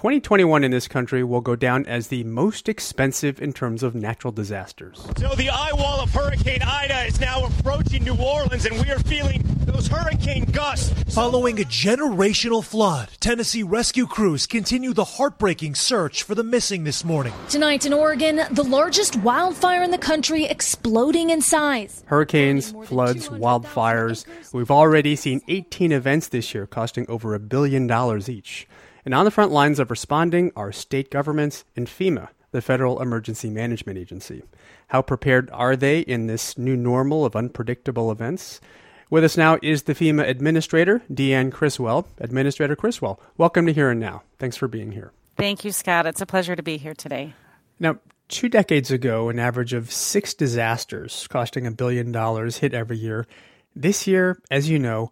2021 in this country will go down as the most expensive in terms of natural disasters. So the eye wall of Hurricane Ida is now approaching New Orleans, and we are feeling those hurricane gusts. Following a generational flood, Tennessee rescue crews continue the heartbreaking search for the missing this morning. Tonight in Oregon, the largest wildfire in the country exploding in size. Hurricanes, floods, wildfires. We've already seen 18 events this year costing over $1 billion each. And on the front lines of responding are state governments and FEMA, the Federal Emergency Management Agency. How prepared are they in this new normal of unpredictable events? With us now is the FEMA Administrator, Deanne Criswell. Administrator Criswell, welcome to Here and Now. Thanks for being here. Thank you, Scott. It's a pleasure to be here today. Now, 2 decades ago, an average of 6 disasters costing $1 billion hit every year. This year, as you know,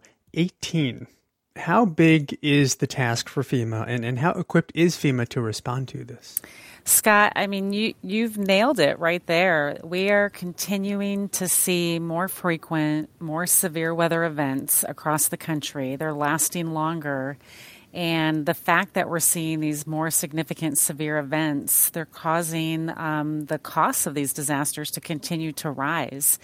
18. How big is the task for FEMA, and how equipped is FEMA to respond to this? Scott, I mean, you've nailed it right there. We are continuing to see more frequent, more severe weather events across the country. They're lasting longer. And the fact that we're seeing these more significant severe events, they're causing the costs of these disasters to continue to rise.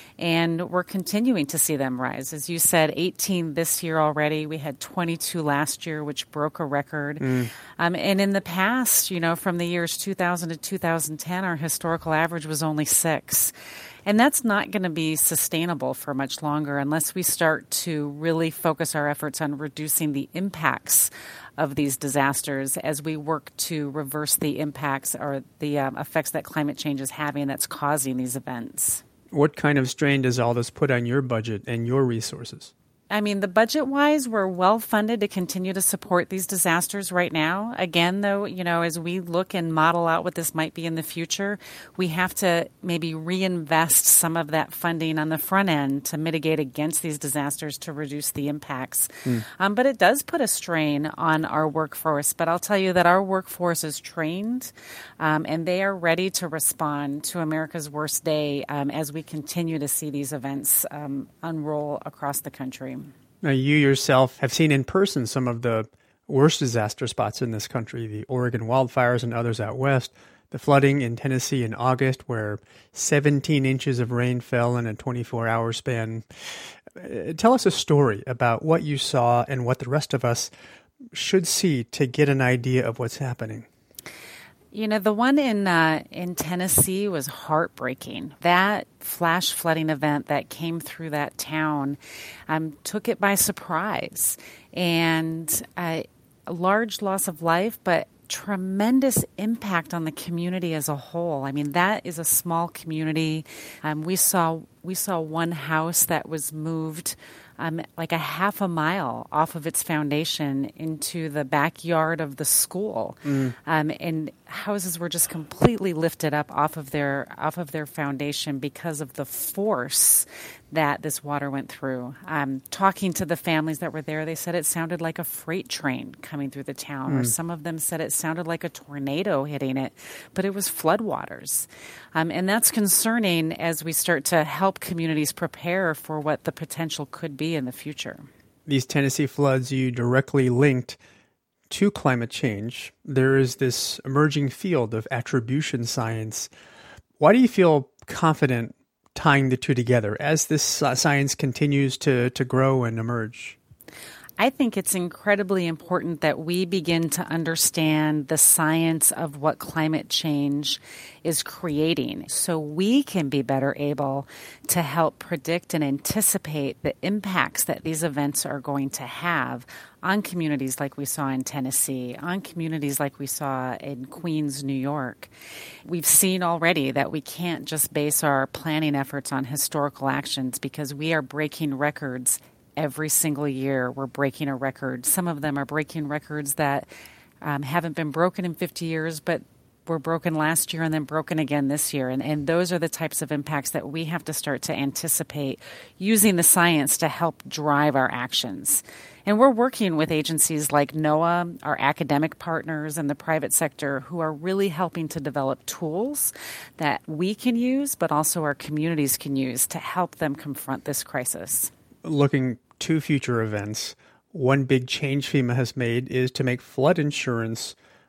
And we're continuing to see them rise. As you said, 18 this year already. We had 22 last year, which broke a record. And in the past, from the years 2000 to 2010, our historical average was only 6. And that's not going to be sustainable for much longer unless we start to really focus our efforts on reducing the impacts of these disasters as we work to reverse the impacts or the effects that climate change is having that's causing these events. What kind of strain does all this put on your budget and your resources? I mean, the budget-wise, we're well-funded to continue to support these disasters right now. Again, though, as we look and model out what this might be in the future, we have to maybe reinvest some of that funding on the front end to mitigate against these disasters to reduce the impacts. But it does put a strain on our workforce. But I'll tell you that our workforce is trained, and they are ready to respond to America's worst day as we continue to see these events unroll across the country. Now, you yourself have seen in person some of the worst disaster spots in this country, the Oregon wildfires and others out west, the flooding in Tennessee in August where 17 inches of rain fell in a 24-hour span. Tell us a story about what you saw and what the rest of us should see to get an idea of what's happening. The one in Tennessee was heartbreaking. That flash flooding event that came through that town took it by surprise. And a large loss of life, but tremendous impact on the community as a whole. I mean, that is a small community. We saw one house that was moved like a half a mile off of its foundation into the backyard of the school. And houses were just completely lifted up off of their foundation because of the force that this water went through. Talking to the families that were there, they said it sounded like a freight train coming through the town, or some of them said it sounded like a tornado hitting it, but it was floodwaters. And that's concerning as we start to help communities prepare for what the potential could be in the future. These Tennessee floods you directly linked to climate change. There is this emerging field of attribution science. Why do you feel confident tying the two together as this science continues to grow and emerge? I think it's incredibly important that we begin to understand the science of what climate change is creating so we can be better able to help predict and anticipate the impacts that these events are going to have on communities like we saw in Tennessee, on communities like we saw in Queens, New York. We've seen already that we can't just base our planning efforts on historical actions because we are breaking records every single year. We're breaking a record. Some of them are breaking records that haven't been broken in 50 years, but were broken last year and then broken again this year. And those are the types of impacts that we have to start to anticipate using the science to help drive our actions. And we're working with agencies like NOAA, our academic partners, and the private sector who are really helping to develop tools that we can use, but also our communities can use to help them confront this crisis. Looking to future events, one big change FEMA has made is to make flood insurance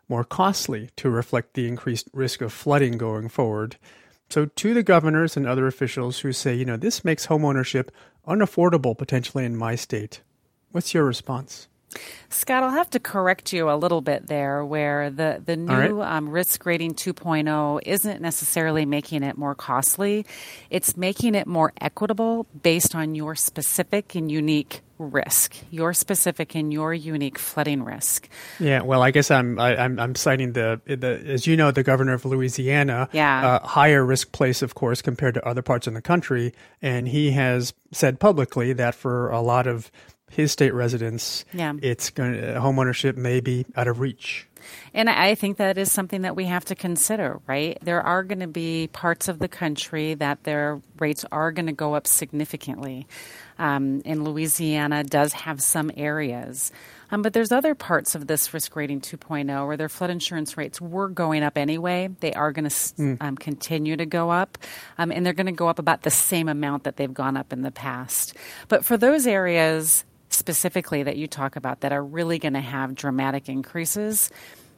more costly to reflect the increased risk of flooding going forward. So to the governors and other officials who say, this makes homeownership unaffordable potentially in my state, what's your response? Scott, I'll have to correct you a little bit there, where the new risk rating 2.0 isn't necessarily making it more costly. It's making it more equitable based on your specific and unique risk, your specific and your unique flooding risk. Yeah, well, I guess I'm citing the as you know, the governor of Louisiana, higher risk place, of course, compared to other parts of the country, and he has said publicly that for a lot of his state residents, homeownership may be out of reach. And I think that is something that we have to consider, right? There are going to be parts of the country that their rates are going to go up significantly. And Louisiana does have some areas. But there's other parts of this risk rating 2.0 where their flood insurance rates were going up anyway. They are going to continue to go up, and they're going to go up about the same amount that they've gone up in the past. But for those areas specifically that you talk about that are really going to have dramatic increases,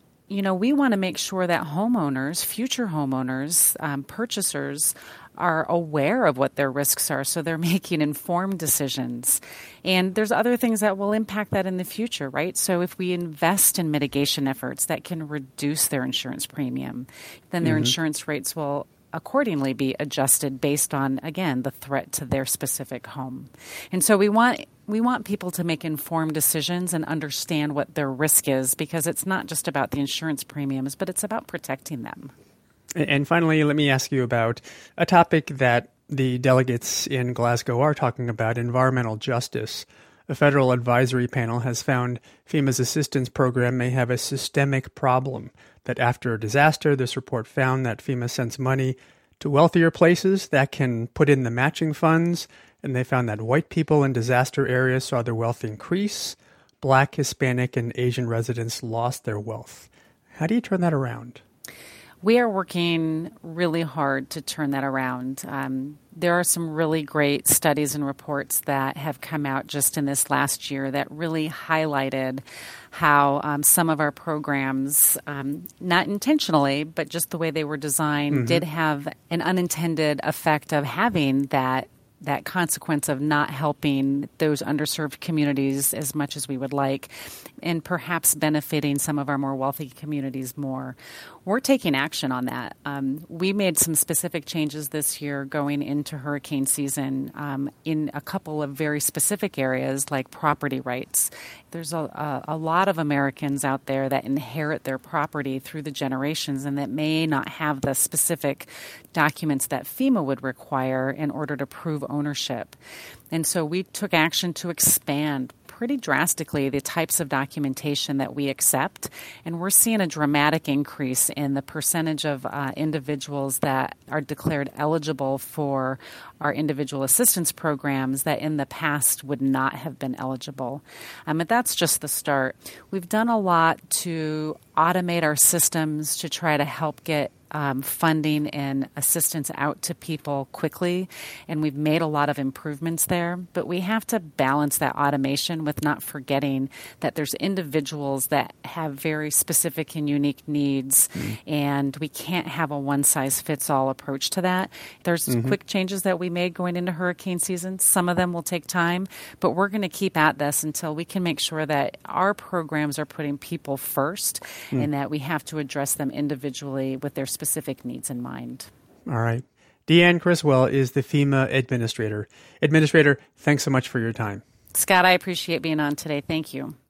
we want to make sure that homeowners, future homeowners, purchasers are aware of what their risks are so they're making informed decisions. And there's other things that will impact that in the future, right? So if we invest in mitigation efforts that can reduce their insurance premium, then their insurance rates will accordingly be adjusted based on, again, the threat to their specific home. And so we want people to make informed decisions and understand what their risk is, because it's not just about the insurance premiums, but it's about protecting them. And finally, let me ask you about a topic that the delegates in Glasgow are talking about, environmental justice. A federal advisory panel has found FEMA's assistance program may have a systemic problem, that after a disaster, this report found that FEMA sends money to wealthier places that can put in the matching funds, and they found that white people in disaster areas saw their wealth increase. Black, Hispanic, and Asian residents lost their wealth. How do you turn that around? We are working really hard to turn that around. There are some really great studies and reports that have come out just in this last year that really highlighted how some of our programs, not intentionally, but just the way they were designed, did have an unintended effect of having that consequence of not helping those underserved communities as much as we would like, and perhaps benefiting some of our more wealthy communities more. We're taking action on that. We made some specific changes this year going into hurricane season in a couple of very specific areas like property rights. There's a lot of Americans out there that inherit their property through the generations and that may not have the specific documents that FEMA would require in order to prove ownership. And so we took action to expand pretty drastically the types of documentation that we accept, and we're seeing a dramatic increase in the percentage of individuals that are declared eligible for our individual assistance programs that in the past would not have been eligible. But that's just the start. We've done a lot to automate our systems to try to help get funding and assistance out to people quickly, and we've made a lot of improvements there. But we have to balance that automation with not forgetting that there's individuals that have very specific and unique needs, and we can't have a one-size-fits-all approach to that. There's quick changes that we made going into hurricane season. Some of them will take time, but we're going to keep at this until we can make sure that our programs are putting people first and that we have to address them individually with their specific needs in mind. All right. Deanne Criswell is the FEMA administrator. Administrator, thanks so much for your time. Scott, I appreciate being on today. Thank you.